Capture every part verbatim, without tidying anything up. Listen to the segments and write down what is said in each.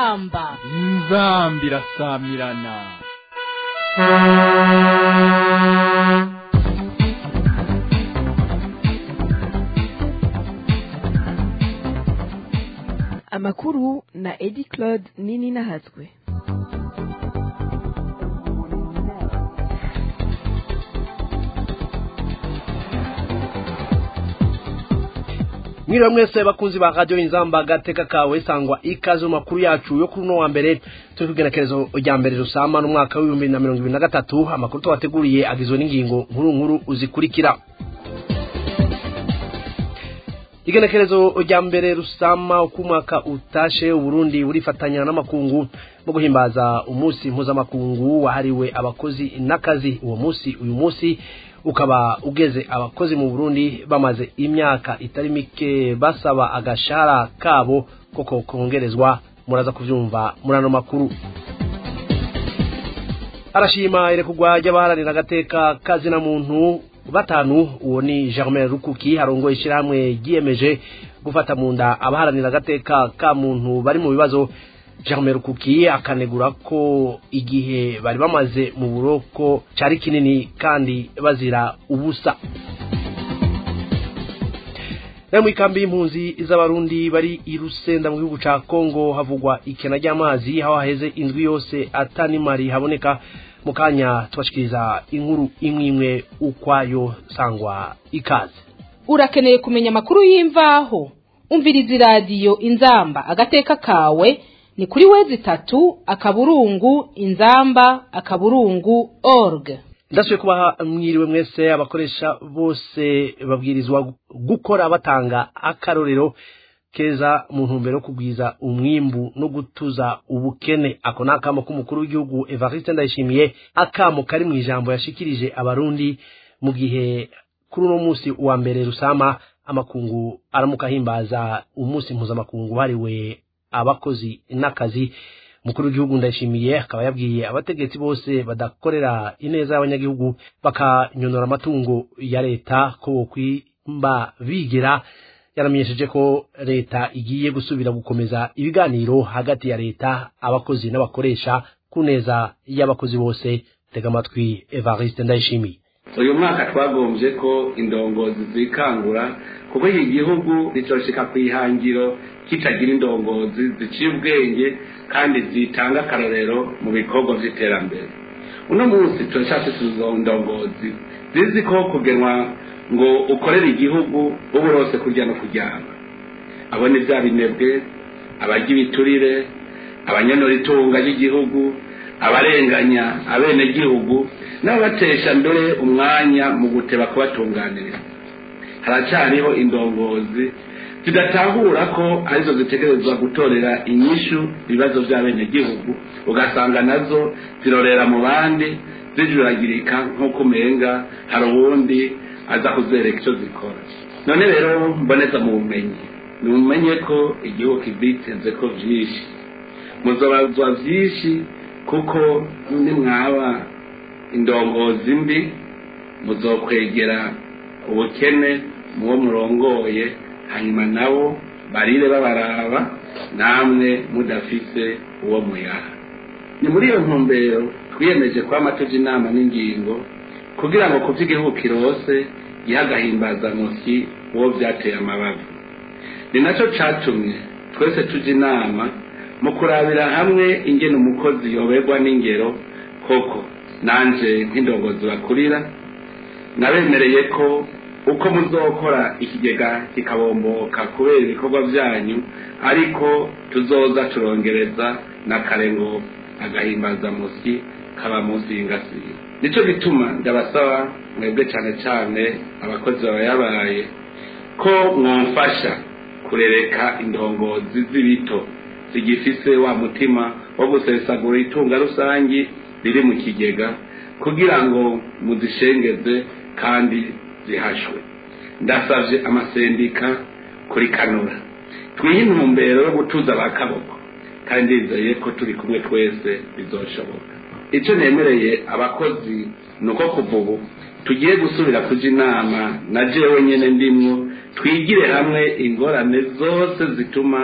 inzamba inzamba irasamirana. Amakuru na Edi Claude Nini Nahatswe. Mwiriwe mwese bakunzi ba Radio Inzamba gateka kawe sangwa ikaze mu makuru yacu yo kuri no wa mbere tuvugenekerezo rya mbere rusama no mwaka wa bibiri na mirongo ibiri na gatatu. Amakuru twateguriye agizwe n'ingingo nkuru nkuru uzikurikira. Igenekerezo rya mbere rusama ku mwaka utashe Burundi burifatanya n'amakungu mu guhimbaza umunsi mpuzamakungu wahariwe abakozi n'akazi. Uwo munsi uyu munsi ukaba ugeze abakozi mu Burundi bamaze imyaka itari mike basaba agashara kabo koko kongerezwa. Muraza kuvyumva murano makuru. Arashima ire kugwa y'abaharanira gateka kazi na muntu batanu. Uwo ni Germain Rukuki harongo ishiramwe giyemeje gufata munda abaharanira gateka ka muntu bari mu bibazo. Germain Rukuki akanegura ko igihe bari bamaze mu buroko cari kinini kandi bazira ubusa. Na mwikambi impunzi iz'abarundi bari irusenda mu gihugu ca Kongo havugwa ikena ry'amazi aho haheze indwi yose atani mari haboneka. Mukanya twashikiriza inkuru imwimwe ukwayo sangwa ikaze. Urakeneye kumenya makuru y'imvaho umviriza radio Inzamba agateka kawe ni kuri wezi tatu akaburungu inzamba akaburungu org. Ndasuye kubaha mwiriwe mwese abakoresha bose babwirizwa gukora batanga akarorero keza mu ntumbero kugwiza umwimbu no gutuza ubukene. Ako nakamo k'umukuru w'igihugu Evariste Ndayishimiye, akamo kari mu ijambo yashikirije abarundi mu gihe kuri uno munsi wa mbere rusama amakungu aramuka himbaza umunsi mpuzamakungu hariwe abakozi n'akazi. Mukuru w'igihugu Ndayishimiye akaba yabwiye abategetsi bose badakorera ineza y'abanyagihugu bakanyonora amatungo ya leta ko kwimba bigera. Yaramenyesheje ko leta igiye gusubira gukomeza ibiganiro hagati ya leta abakozi n'abakoresha kuneza y'abakozi bose. Tega amatwi Evariste Ndayishimiye. Uyu mwaka twagombye ko indongozi zikangura kuko iki gihugu ricoshika kwihangiro kitagira indongozi ziciye ubwenge kandi zitanga karorero mu bikorwa by'iterambere. Uno munsi turashaka tuzondongozi zizi ko kugenwa ngo ukorere igihugu uburose kurya no kuryama. Abone bya binebwe abagira ibiturire abanyanora itunga ry'igihugu abarenganya abene gihugu n'abatesha mbere umwanya mu guteba kubatunganiriza. Haracariho indongozi zidatahura ko arizo zitegerezwa gutorera inyishu ibibazo by'abene gihugu, ugasanga nazo zirorera mu bandi zijuragirika nko kumenga hari ubundi aza kuzereka icyo zikora. None rero mboneza mu bumenyi numenye ko igihugu kibiteze ko byinshi muzobazwa byinshi kuko ni mwaba indongozi mbi muzokwegera ubukene muwo murongoye hanyuma nabo barire babaraba namwe mudafise uwo muyaha. Ni muri iyo ntumbero twiyemeje kwa matuji inama n'ingingo kugira ngo kuvya igihugu kirose gihagahimbaza musi uwo vyateye amabavu. Ni naco catumye twese tuji inama mu kurabira hamwe ingene umukozi yoberwa n'ingero. Koko nanje nk'indongozi bakurira nabemereye ko uko muzokora ikigega kikabomboka kubera ibikorwa byanyu ariko tuzoza turongereza n'akarengo agahimbaza musi kaba musi y'ingasire. Nico bituma ndabasaba mwebwe cyane cyane abakozi babayabaye ko mwamfasha kurereka indongozi z'ibito zigifise wa mutima wo gusesagura itunga rusangi riri mu kigega kugira ngo muzishengeze kandi zihashwe. Ndasavye amasendika kuri kanura twihe intumbero yo gutuza abakaboko kandi ndizeye ko turi kumwe twese bizoshoboka. Ico nemereye abakozi nuko kuvubu tugiye gusubira kuja inama na jewe nyene ndimwo twigire hamwe ingorane zose zituma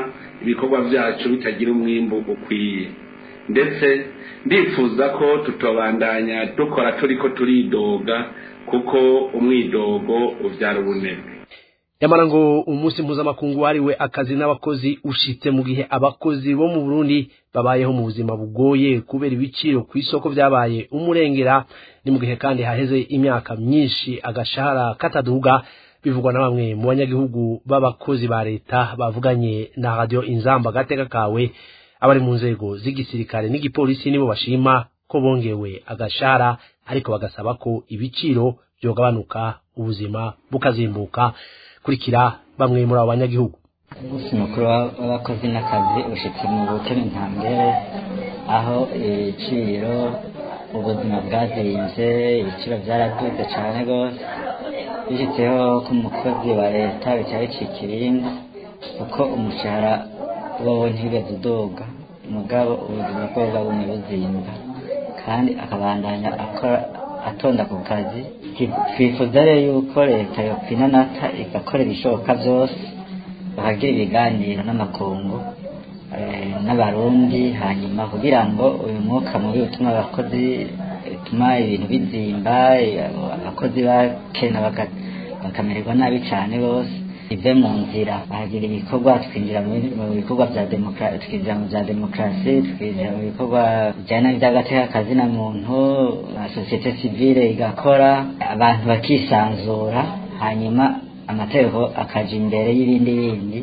ibikorwa byacu bitagira umwimbu ukwiye. Ndetse ndifuza ko tutobandanya dukora turiko turidoga kuko umwidogo uvyara ubunebwe. Yamara ngo umunsi mpuzamakungu wariwe akazi n'abakozi ushitse mu gihe abakozi bo mu Burundi babayeho mu buzima bugoye kubera ibiciro ku isoko byabaye umurengera, ni mu gihe kandi haheze imyaka myinshi agashahara kataduga, bivugwa na bamwe mu banyagihugu b'abakozi ba leta bavuganye na radio Inzamba Agateka Kawe. Abari mu nzego z'igisirikare n'igipolisi nibo bashima ko bongewe agashahara, ariko bagasaba ko ibiciro byogabanuka ubuzima bukazimbuka. Kurikira bamwe muri abo banyagihugu. Umunsi mukuru w'abakozi n'akazi ushitse mu bukene ntambere, aho ibiciro ubuzima bwazirinze, ibiciro byaraduze cyane rwose, bishitseho ko umukozi wa leta bica bicika irindi kuko umushahara wowe ntigeze uduga, umugabo ubuzima bwe bwabonye buzimba kandi akabandanya akora atonda ku kazi. Twifuza rero yuko leta yopfina nata igakora ibishoboka byose, bakagira ibiganiro n'amakungu n'abarundi, hanyuma kugira ngo uyu mwuka mubi utuma abakozi utuma ibintu bizimba, abakozi bakena bakamererwa nabi cyane bose, ive mu nzira, bahagira ibikorwa, twinjira mu bikorwa bya demokarasi, twinjira mu bya demokarasi, twinjira mu bikorwa bijyana n'iby'agateka kazi na muntu, sosiyete sivile igakora, abantu bakisanzura, hanyuma amategeko akaja imbere y'ibindi bindi.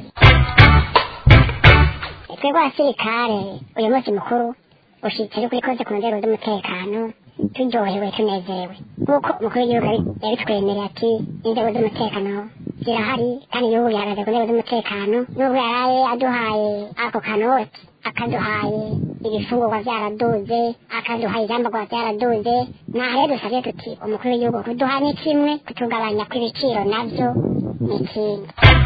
Twebwe abasirikare uyu munsi mukuru ushitse ariko ikoze ku nzego z'umutekano, turyohewe tunezerewe nk'uko umukuru w'igihugu yabitwemereye ati inzego z'umutekano zirahari kandi igihugu gihagaze ku nzego z'umutekano. N'ubwo yaraye aduhaye ako kanoti, akaduhaye ibifungurwa byaraduze, akaduhaye ibyambarwa byaraduze, naho rero dusabye tuti umukuru w'igihugu kuduha ni kimwe, kutugabanya kw'ibiciro nabyo ni ikindi.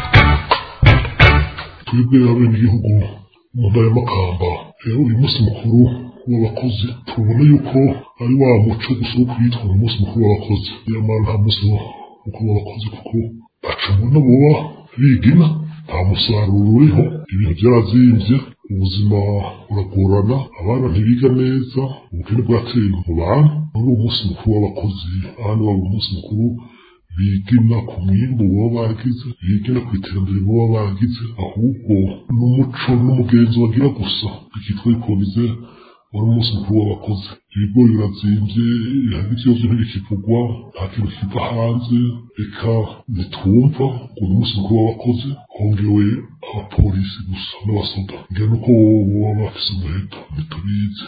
Twebwe abenegihugu mu ntara y'Amakamba rero uyu munsi mukuru w'abakozi tubona yuko ari wa muco gusa wo kwitwa umunsi mukuru w'abakozi, nyamara nta munsi mukuru w'abakozi kuko baca mbona boba bigina, nta musaruro uriho, ibintu byarazimvye, ubuzima buragorana, abana ntibiga neza, ubukene bwateye mu bantu. Muri uwo munsi mukuru w'abakozi ahandi waba umunsi mukuru bigina ku mwimbu baba bagize, bigina ku iterambere baba bagize, ahubwo n'umuco n'umugenzo bagira gusa bikitwa ikobize wari umunsi mukuru w'abakozi. Ibigori birazimvye, ikibazo ntibikivugwa, nta kintu kiva hanze, reka nitwumva ngo ni umunsi mukuru w'abakozi hongewe abapolisi gusa n'abasoda, ngira nuko baba bafise umuheto ntitubizi.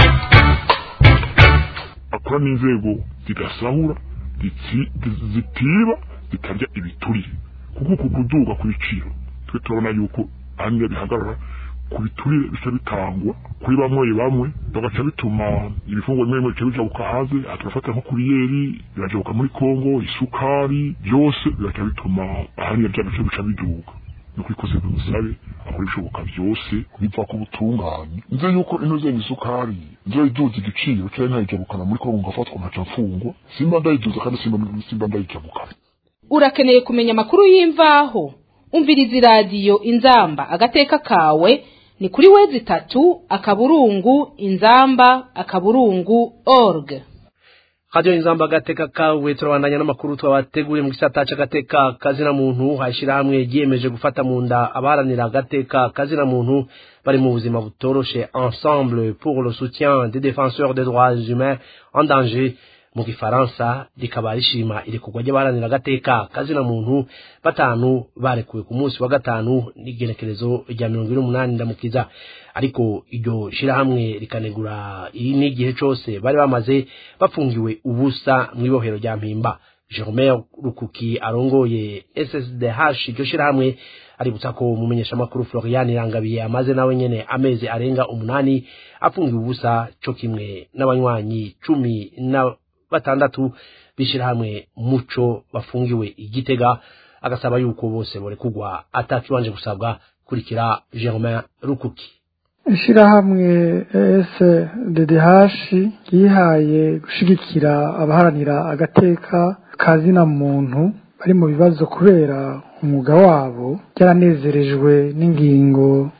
Akora n'inzego zidasahura, zitiba, zitarya ibiturire, kuko uku kuduga ku biciro twe turabona yuko hanyuma bihagarara ku biturire bisa bitangwa kuri bamwe bamwe, bagaca bituma ibifungwa bimwe bimwe bica bijabuka hanze. Aha turafata nko kuriyeri birajabuka muri Kongo, isukari, byose biraca bituma hanyuma bya bice bica biduga. Nuko ikoze bimusabe akora ibishoboka byose biva ku butungane, nze yuko inoze isukari nze iduza igiciro cyane ntayijabukana muri Kongo ngafatwa nkaca mfungwa, simba ndayiduza kandi simba simba ndayijabukana. Urakeneye kumenya amakuru y'imvaho? Umviriza radio Inzamba Agateka Kawe, ni kuri wezi tatu akaburungu inzamba akaburungu org. Radio Inzamba Agateka Kawe turabandanya n'amakuru twabateguye mu gisata c'agateka kazina muntu. Hashira hamwe giyemeje gufata mu nda abaharanira agateka kazina muntu bari mu buzima butoroshe, Ensemble pour le soutien des défenseurs des droits humains en danger mu Gifaransa, rikaba rishima irekurwa ry'abaharanira agateka kazina muntu batanu barekuwe ku munsi wa gatanu n'igenekerezo rya mirongo ine n'umunani ndamukiza. Ariko iryo shirahamwe rikanegura n'igihe cyose bari bamaze bafungiwe ubusa mu ibohero rya Mpimba. Jerome Rukuki arongoye S S D H iryo shirahamwe aributsa ko mumenyesha makuru Florian Irangabiye amaze nawe nyene amezi arenga umunani afungiwe ubusa cyo kimwe n'abanywanyi cumi na batandatu bishirahamwe muco bafungiwe Igitega, agasaba yuko bose bore kugwa atakibanje gusabwa. Kurikira Jerome Rukuki. Ishirahamwe S D D H yihaye gushigikira abaharanira agateka kazina muntu bari mu bibazo kubera umwuga wabo, cyaranezerejwe n'ingingo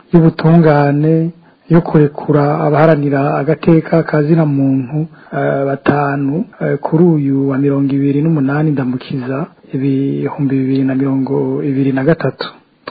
y'ubutungane yo kurekura abaharanira agateka kazina muntu uh, batanu uh, kuri uyu wa mirongo ibiri n'umunani ndamukiza ibihumbi bibiri na mirongo ibiri na gatatu.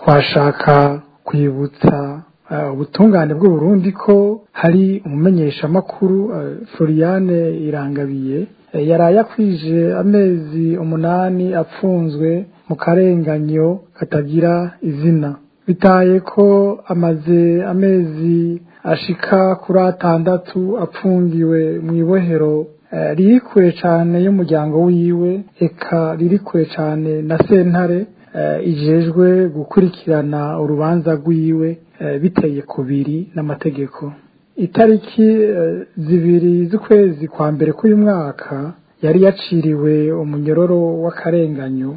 Twashaka kwibutsa ubutungane uh, bw'u Burundi ko hari umumenyesha makuru uh, Floriane Irangabiye uh, yaraye akwije amezi umunani apfunzwe mu karenganyo katagira izina, bitaye ko amaze amezi ashika kuri atandatu apfungiwe mu ibohero uh, riri kure cane y'umuryango wiwe, eka riri kure cane na sentare uh, ijejwe gukurikirana urubanza rwiwe uh, biteye kubiri n'amategeko. Itariki uh, zibiri z'ukwezi kwa mbere k'uyu mwaka yari yaciriwe umunyororo w'akarenganyo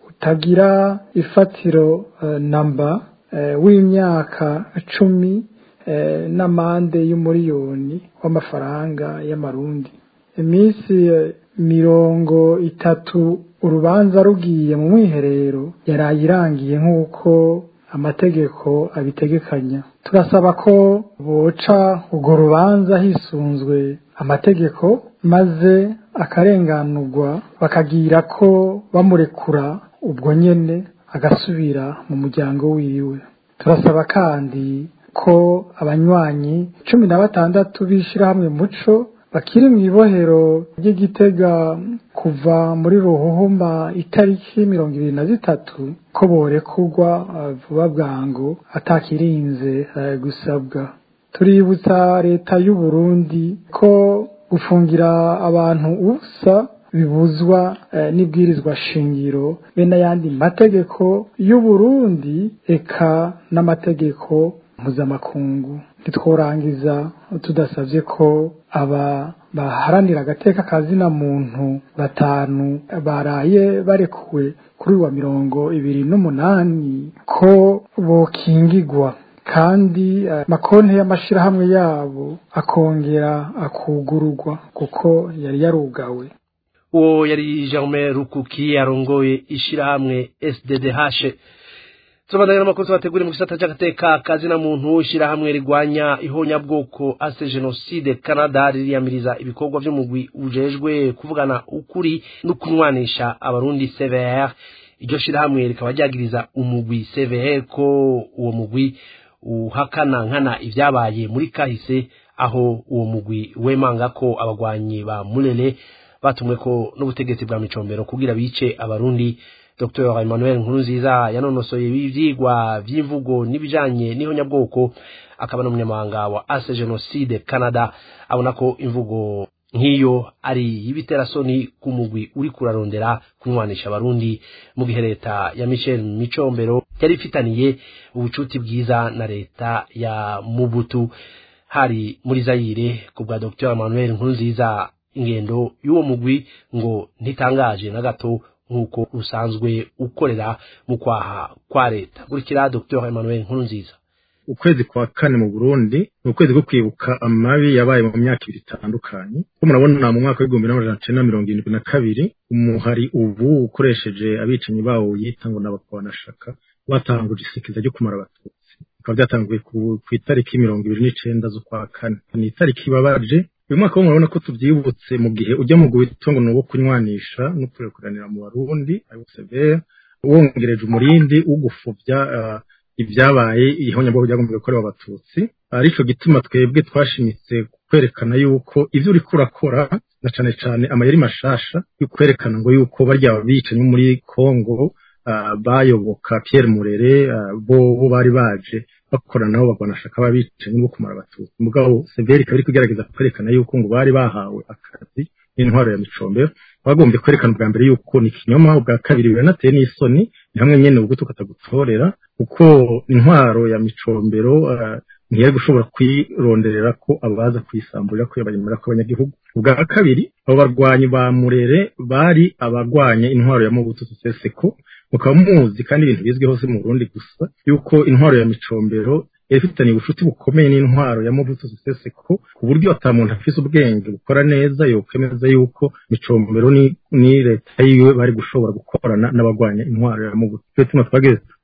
utagira ifatiro uh, namba uh, w'imyaka cumi uh, n'amande y'umuriyoni w'amafaranga y'amarundi. Iminsi uh, mirongo itatu urubanza rugiye mu mwiherero yaraye irangiye nk'uko amategeko abitegekanya. Turasaba ko boca urwo rubanza hisunzwe amategeko maze akarenganurwa, bakagira ko bamurekura ubwo nyene agasubira mu muryango wiwe. Turasaba kandi ko abanywanyi cumi na batandatu b'ishirahamwe Muco bakiri mu ibohero ry'Igitega kuva muri Ruhuhuma itariki mirongo ibiri na zitatu ko borekurwa uh, vuba bwangu atakirinze uh, gusabwa. Tuributsa leta y'u Burundi ko gufungira abantu ubusa bibuzwa uh, n'ibwirizwa shingiro be n'ayandi mategeko y'u Burundi eka n'amategeko mpuzamakungu. Ntitworangiza tudasavye ko aba baharanira agateka kazina muntu batanu baraye barekuwe kuri wa mirongo ibiri n'umunani ko bokingigwa, kandi uh, makonte y'amashirahamwe yabo akongera akugururwa kuko yari yarugawe. Uwo yari Germain Rukuki arongoye ishirahamwe S D D H. Tubandanya n'amakosa bategura mu gisata cy'agateka kazina muntu, ishirahamwe rigwanya ihonyabwoko ase genocide Canada ririyamiriza ibikorwa byo mugwi ujejwe kuvugana ukuri no kunwanisha abarundi C V R. Iryo shirahamwe rikaba ryagiriza umugwi C V R ko uwo mugwi uhakana nkana ivyabaye muri kahise, aho uwo mugwi wemanga ko abagwanyi ba Mulele batumwe ko n'ubutegetsi bwa Micombero kugira bice abarundi. Docteur Emmanuel Nkurunziza yanonosoye ivyigwa vy'imvugo n'ibijanye n'ihonyabwoko, akaba n'umunyamabanga wa Ase Genocide Canada, abona ko imvugo nk'iyo ari y'ibiterasoni ku mugwi uri kurarondera kunwanisha abarundi, mu gihe leta ya Michel Micombero yari ifitaniye ubucuti bwiza na leta ya Mobutu hari muri Zaire. Ku bwa Docteur Emmanuel Nkurunziza, ingendo y'uwo mugwi ngo ntitangaje na gato nkuko usanzwe ukorera mu kwaha kwa leta. Gurikira Docteur Emmanuel Nkurunziza. Ukwezi kwa kane mu Burundi ni ukwezi ko kwibuka amabi yabaye mu myaka ibiri itandukanye. Ko murabona mu mwaka w'igihumbi n'amajana icenda na mirongo irindwi na kabiri umuhari ubu ukoresheje abicanyi bawo yita ngo n'abakwanashaka batanguje isekeza ryo kumara abatutsi. Bikaba byatanguye ku itariki mirongo ibiri n'icenda z'ukwa kane. Ni itariki babaje. Uyu mwaka murabona ko tuvyibutse mu gihe ujya mu gwitongo no kunywanisha no kurekuranira mu Barundi ayo severe wongereje umurindi ugufuvya uh, ibyabaye ihonyabwo byagomba gukorera abatutsi. Ariko gituma twebwe twashimitse kwerekana yuko ivyo uri kurakora na cane cane amayeri mashasha yo kwerekana ngo yuko barya bicanye muri Kongo uh, bayoboka Pierre Murere uh, bo, bo bari baje bakorana nabo bagwanashaka babicanye ngo kumara abatutsi. Mugabo severe kabiri kugerageza kwerekana yuko ngo bari bahawe akazi n'intwaro ya Micombero, bagombye kwerekana bwa mbere yuko ni kinyoma, bwa kabiri biranateye n'isoni ni hamwe nyene ubwo tukatagutorera kuko intwaro ya Micombero uh, ntiyari gushobora kwironderera ko abaza kwisamburira ko yabanyemera ko abanyagihugu. Ubwa kabiri abo barwanyi ba Murere bari abagwanya intwaro ya Mobutu Sese Seko, mukaba muzi kandi ibintu bizwi hose mu Burundi gusa yuko intwaro ya Micombero ifitanye ubucuti bukomeye n'intwaro ya Mobutu Sese Seko, ku buryo atamuntu afise ubwenge gukora neza yokemeza yuko Micombero ni ni leta yiwe bari gushobora gukorana n'abagwanya intwaro ya Mobutu. Tuma twageze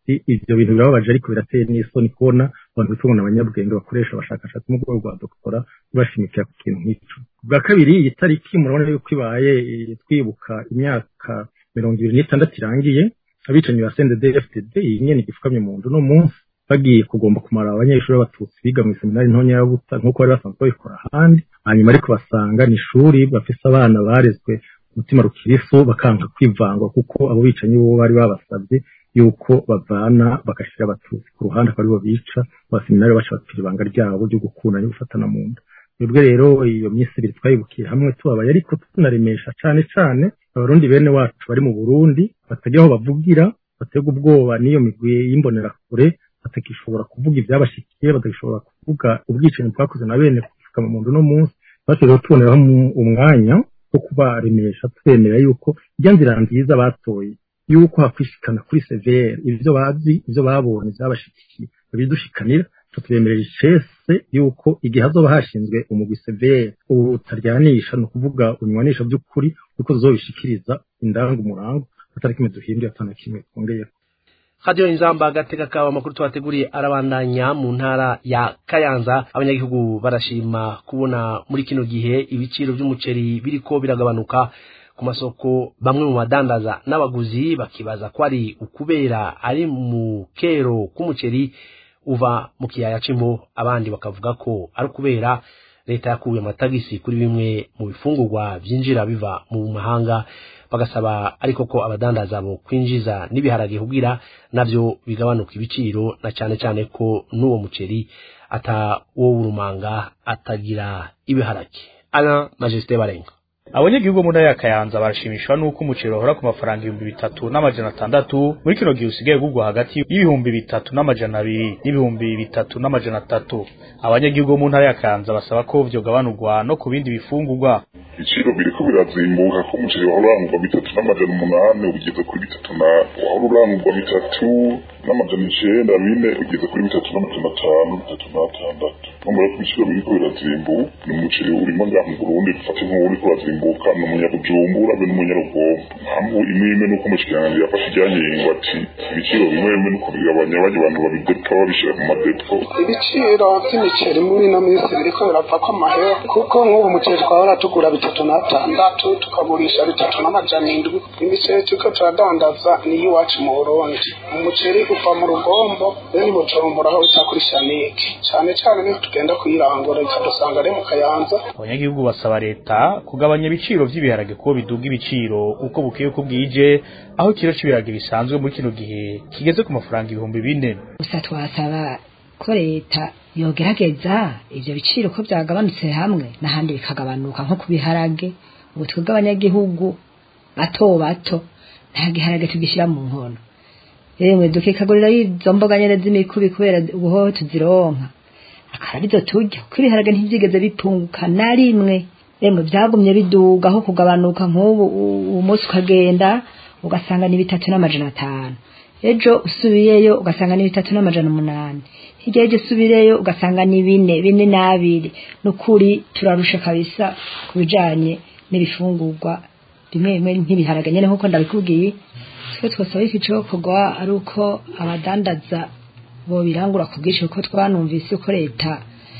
ivyo bintu birababaje ariko birateye n'isoni kubona abantu bitwa n'abanyabwenge bakoresha abashakashatsi mu rwego rwa doktora bashimikira ku kintu nk'ico. Bwa kabiri iyi tariki murabona yuko ibaye twibuka imyaka mirongo ibiri n'itandatu irangiye abicanyi ba C N D D F D D nyene gifukamye mu ndu no munsi bagiye kugomba kumara abanyeshuri b'abatutsi biga mu seminari ntonya ya Buta nkuko bari basanzwe babikora ahandi, hanyuma ariko basanga ni ishuri bafise abana barezwe umutima rukiriso bakanka kwivangwa kuko abo bicanyi bo bari babasabye yuko bavana bagashira abatutsi ku ruhande akaba aribo bica abaseminari baca bapfira ibanga ryabo ryo gukunda no gufatana mu nda. Ubwo rero iyo minsi ibiri twayibukiye hamwe tubabaye ariko tunaremesha cane cane abarundi bene wacu bari mu Burundi batagira aho bavugira, batega ubwoba n'iyo migwi y'imbonera kure, batakishobora kuvuga ibyabashikiye, batagishobora kuvuga ubwicanyi bwakoze na bene kufuka mu mundu no munsi. Bashobora tuboneraho umwanya wo kubaremesha twemera yuko ijya nzira nziza batoye yuko hakwishikana kuri severe ivyo bazi ivyo babonye byabashikiye bidushikanira tutemerera icese yuko igihe hazoba hashinzwe umugwi severe utaryanisha no kuvuga unywanisha by'ukuri uko zobishikiriza indanga umurango atari kimwe duhinduye atana kimwe twongeye. Radio Inzamba agateka kawa makuru twateguriye arabandanya mu ntara ya Kayanza. Abanyagihugu barashima kubona muri kino gihe ibiciro by'umuceri biriko biragabanuka ku masoko, bamwe mu badandaza n'abaguzi bakibaza ko ari ukubera ari mu kero k'umuceri uva mu kiyaya c'imbo, abandi bakavuga ko ari kubera leta yakuye amatagisi kuri bimwe mu bifungurwa byinjira biva mu mahanga, bagasaba ariko ko abadandaza bo kwinjiza n'ibiharage kugira navyo bigabanuka ibiciro, na cyane cyane ko n'uwo muceri ata wo urumanga atagira ibiharage. Alain Majesté Barenga. Abanyagihugu mu ntara ya Kayanza barashimishwa nuko umuceri uhora ku mafaranga ibihumbi bitatu n'amajana atandatu muri kino gihe usigaye gugwa hagati y'ibihumbi bitatu n'amajana abiri n'ibihumbi bitatu n'amajana atatu. Abanyagihugu mu ntara ya Kayanza basaba ko vyo gabanurwa no ku bindi bifungurwa. Ibiciro biriko birazimbuka ko umuceri wahora urangurwa bitatu n'amajana umunani ugeze kuri bitatu na wahora urangurwa bitatu n'amajana icenda bine ugeze kuri bitatu n'amajana atanu bitatu n'atandatu. Numara ko ibiciro biriko birazimbuka ni umuceri urimo ngaha mu Burundi dufate nk'uriko urazimbuka ni umunyabujumbura be n'umunyarugombo. Mpamvu imwe imwe nuko umushikiranganji yafashe ijyanyengo ati ibiciro bimwe bimwe nuko bigabanya bajya abantu babidepa babishira mu madepo. Ibiciro by'imiceri muri ino minsi biriko birava ko amahera kuko nk'ubu umuceri twahora tugura bitatu n'atandatu tukagurisha bitatu n'amajana indwi. Imiceri turiko turadandaza niyo iwacu mu Burundi. Umuceri uva mu Rugombo bene Bujumbura aho bita kuri Shanike, cyane cyane niho tugenda kuyirangura ikadusanga ari mu Kayanza. Abanyagihugu basaba leta kugabanya ibiciro by'ibiharage kuko biduga ibiciro uko bukeye uko bwije, aho kiro cy'ibiharage bisanzwe muri kino gihe kigeze ku mafaranga ibihumbi bine. Gusa twasaba ko leta yogerageza ivyo biciro ko byagabanutse hamwe n'ahandi bikagabanuka nko kubiharage. Ubu twebwe abanyagihugu bato bato nta giharage tugishira mu nkono, yemwe dukikagurira izo mboga nyene z'imikubi kubera ubuho tuzironka akarabizo turya kuko ibiharage ntivyigeze bipunguka na rimwe. Yemwe byagumye biduga aho kugabanuka, nk'ubu umunsi ukagenda ugasanga ni bitatu n'amajana atanu, ejo usubiyeyo ugasanga ni bitatu n'amajana umunani, hirya ejo usubireyo ugasanga ni bine bine n'abiri. Nukuri turarusha kabisa kubijanye n'ibifungurwa bimwe bimwe nk'ibiharage nyene nkuko ndabikubwiye. Twe twasaba iki cyo kugwa ari uko abadandaza bo birangura ku bwinshi kuko twanumvise ko leta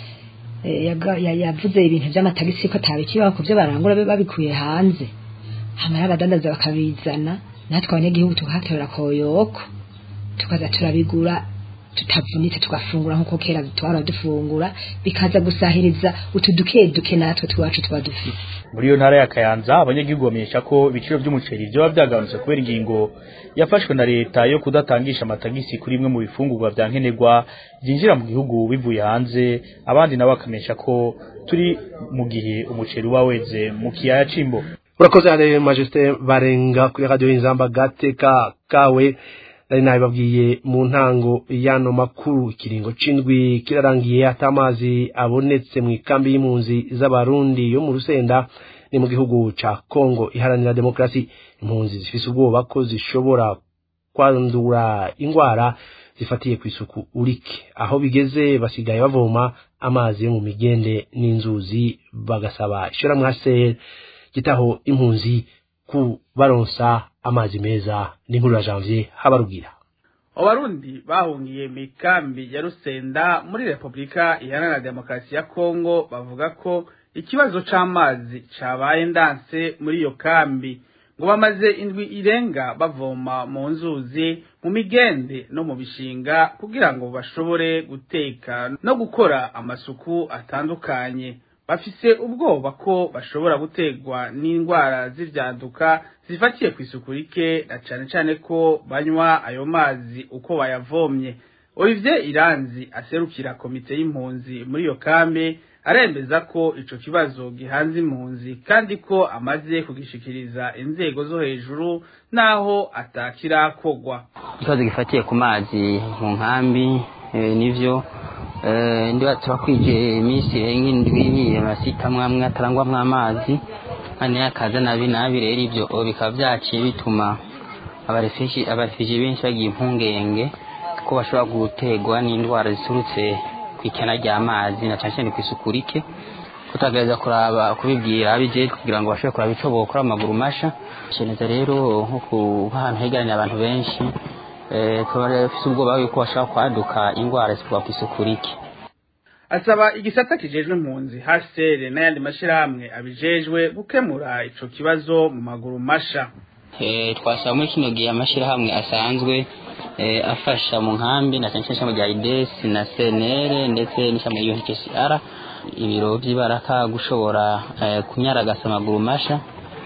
yavuze ibintu by'amatagisi ko tabikibaho ku byo barangura babikuye hanze, hamara abadandaza bakabizana natwe abanyagihugu tukahatera koyoko tukaza turabigura tutavunitse tugafungura nkuko kera twara dufungura, bikaza gusahiriza utuduke duke natwe twacu tuba dufite. Muri yo ntara ya Kayanza abanyagihugu bamenyesha ko ibiciro by'umuceri byo byagabanutse kubera ingingo yafashwe na leta yo kudatangisha amatagisi kuri imwe mu bifungurwa bya nkenerwa byinjira mu gihugu bivuye hanze. Abandi nabo bakamenyesha ko turi mu gihe umuceri waweze mu kiyaya c'imbo. Urakoze ale Majesté Barenga kuri Radio Inzamba gateka kawe. Nari nabibabwiye mu ntango yano makuru, ikiringo c'indwi kirarangiye atamazi abonetse mu ikambi y'impunzi z'abarundi yo mu Rusenda ni mu gihugu ca Kongo iharanira demokrasi. Impunzi zifise ubwoba ko zishobora kwandura ingwara zifatiye ku isuku urike, aho bigeze basigaye bavoma amazi yo mu migende n'inzuzi, bagasaba ishora mwase gitaho impunzi ku baronsa amazi meza. N'inkuru ya Janvier Habarugira. abarundi bahungiye mu ikambi ya Rusenda muri Repubulika Iharanira Demokarasi ya Kongo bavuga ko ikibazo c'amazi cabaye ndanse muri iyo kambi ngo bamaze indwi irenga bavoma mu nzuzi mu migende no mu bishinga kugira ngo bashobore guteka no gukora amasuku atandukanye. Bafise ubwoba ko bashobora gutegwa n'indwara z'ivyaduka zifatiye kw'isuku rike na cane cane ko banywa ayo mazi uko bayavomye. Olivier Iranzi aserukira komite y'impunzi muri iyo kambi arembeza ko ico kibazo gihanze impunzi kandi ko amaze kugishikiriza inzego zo hejuru naho atakira kogwa. Ikibazo gifatiye ku mazi mu nkambi e, nivyo eh ndi batwakwije imisi nk'indwi amasita mwamwe atarangwa amazi ane akaza nabi nabi rero ivyo bikaba vyaciye bituma abarefiji abarefiji benshi bagiye impungenge ko bashobora gutegwa n'indwara zisurutse kwikena ry'amazi na cyane kw'isuku rike kutagereza kuraba kubibwira abije kugira ngo bashobore kuraba ico bokora amaguru masha. Sheneza rero nko ku ahantu hegeranye abantu benshi eh kubara bafite ubwoba yuko bashaka kwaduka indwara zikuba kw'isuku rike. Asaba igisata kijejwe impunzi H C R n'ayandi mashirahamwe abijejwe gukemura ico kibazo mu maguru masha. Eh twasaba muri kino gihe amashirahamwe asanzwe eh afasha mu nkambi na cyane cyane rya I D S na C N R ndetse n'ishamwe y'U N H C R ibiro by'ibaraka gushobora eh, kunyaragasa amaguru masha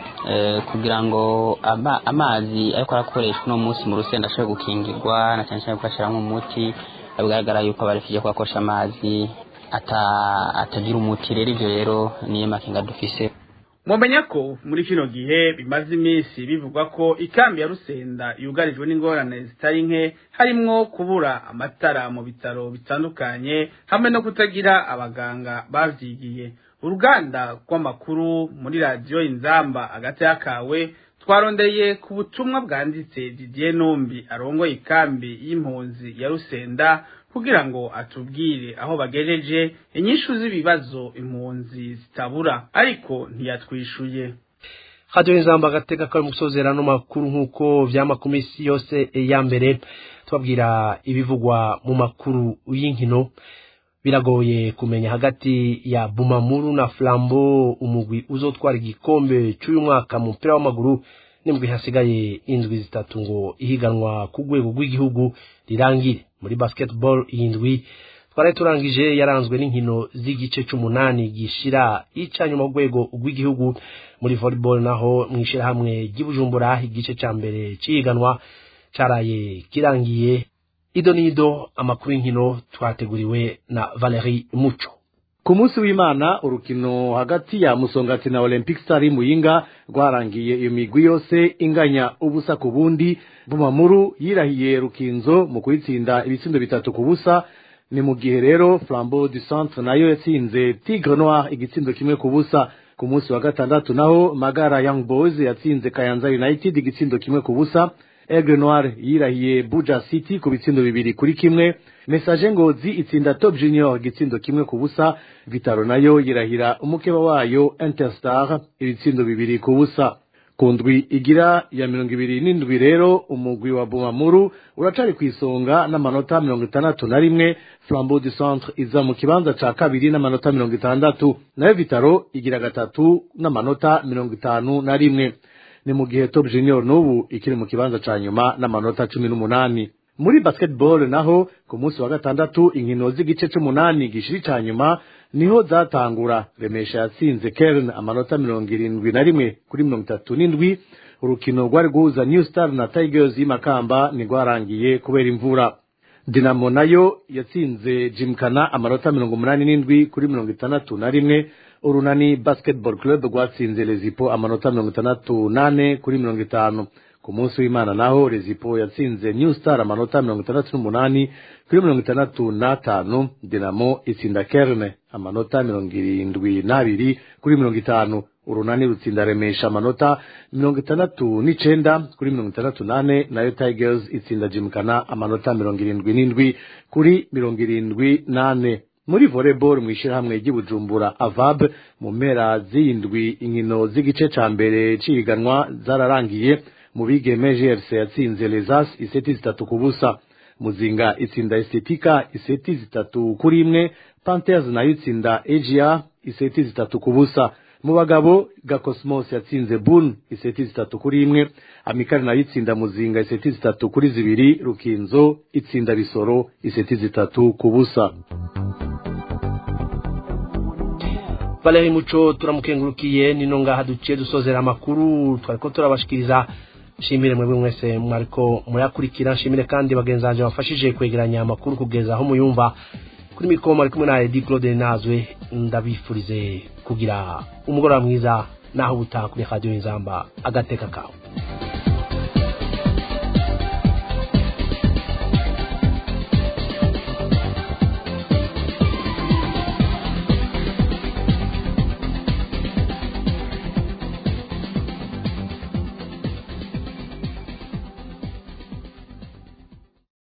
eh, kugira ngo ama, amazi ariko arakoreshwa no munsi mu Rusenda ashobora gukingirwa na cyane cyane kwashira nk'umuti abigaragara yuko abarifije kwakosha amazi ata atagira umuti rero ivyo rero niye makinga dufise. Mwomenya ko muri kino gihe bimaze imisi bivugwa ko ikambi ya Rusenda yugarijwe n'ingorane zitari nke harimwo kubura amatara mu bitaro bitandukanye hamwe no kutagira abaganga bavyigiye. Uruganda rw'amakuru muri radio Inzamba agate yakawe twarondeye ku butumwa bwanditse Didier Numbi arongoye ikambi y'impunzi ya Rusenda kugira ngo atubwire aho bagejeje inyishu z'ibibazo impunzi zitabura ariko ntiyatwishuye. Radio Inzamba agateka kari musozerano makuru nkuko vyamakomisi yose ya mbere tubabwira ibivugwa mu makuru y'inkino. Biragoye kumenya hagati ya Bumamuru na Flambeau umugwi uzotwara igikombe cy'uyu mwaka mu mupira w'amaguru n'imbwi hasigaye indwi zitatu ngo ihiganwa ku rwego rw'igihugu rirangire. Muri basketball indwi twari turangije yaranzwe n'inkino z'igice c'umunani gishira icanyuma rwego rw'igihugu. Muri volleyball naho mwishira hamwe ry'Ibujumbura igice ca mbere ciganwa caraye kirangiye. Idonido amakuru y'inkino twateguriwe na Valerie Mucho. Ku munsi w'Imana urukino hagati ya Musongati na Olympic Star Muyinga rwarangiye iyo migwi yose inganya ubusa ku bundi. Bumamuru yirahiye Rukinzo mu kwitsinda ibitsindo bitatu ku busa. Ni mu gihe rero Flambeau du Centre nayo yatsinze Tigre Noir igitsindo kimwe ku busa. Ku munsi wa gatandatu naho Magara Young Boys yatsinze Kayanza United igitsindo kimwe ku busa. Aigle Noir yirahiye Buja City ku bitsindo bibiri kuri kimwe. Message Ngozi itsinda Top Junior igitsindo kimwe ku busa. Vitaro nayo yirahira umukeba wayo Interstar ibitsindo bibiri ku busa. Kundwi igira ya mirongo ibiri n'indwi rero umugwi wa Bumamuru uracari kwisonga n'amanota mirongo itandatu na rimwe. Flambeau du Centre iza mu kibanza ca kabiri n'amanota mirongo itandatu. Nayo Vitaro igira gatatu n'amanota mirongo itanu na rimwe. Ni mu gihe Top Junior n'ubu ikiri mu kibanza ca nyuma n'amanota cumi n'umunani. Muri basketball naho ku munsi wa gatandatu inkino z'igice c'umunani gishiri ca nyuma niho zatangura. Remesha yatsinze Kern amanota mirongo irindwi na rimwe kuri mirongo itatu n'indwi. Urukino rwari guhuza New Star na Tigers y'Imakamba ni rwarangiye kubera imvura. Dinamo nayo yatsinze Jimkana amanota mirongo umunani n'indwi kuri mirongo itandatu na rimwe. Urunani Basketball Club rwatsinze Lezipo amanota mirongo itandatu nane kuri mirongo itanu. Ku munsi w'Imana naho Lezipo yatsinze New Star amanota mirongo itandatu n'umunani kuri mirongo itandatu n'atanu. Dinamo itsinda Kerne amanota mirongo irindwi n'abiri kuri mirongo itanu. Urunani rutsinda Remesha amanota mirongo itandatu n'icenda kuri mirongo itandatu nane. Nayo Tigers itsinda Jimkana amanota mirongo irindwi n'indwi kuri mirongo irindwi nane. Muri volleyball mwishirahamwe ry'Ibujumbura Avab mu mpera z'indwi inkino z'igice ca mbere ciganwa zararangiye. Mu bigeme G F C yatsinze Lesas iseti zitatu ku busa. Muzinga itsinda Estetika iseti zitatu kuri imwe, Panthers nayo itsinda Asia iseti zitatu ku busa. Mu bagabo Gakosmos yatsinze Bun iseti zitatu kuri imwe, Amikari nayo itsinda Muzinga iseti zitatu kuri zibiri, Rukinzo itsinda Bisoro iseti zitatu ku busa. Valeri Muco turamukengurukiye nino ngaha duciye dusozera amakuru twariko turabashikiriza. Shimire mwebwe mwese mwariko muyakurikira, shimire kandi bagenzanje bafashije kwegeranya amakuru kugeza aho muyumva. Kuri mikoma ari kumwe na Edi Claude Nazwe, ndabifurize kugira umugoroba mwiza naho butaha kuri Radio Inzamba agateka kawe.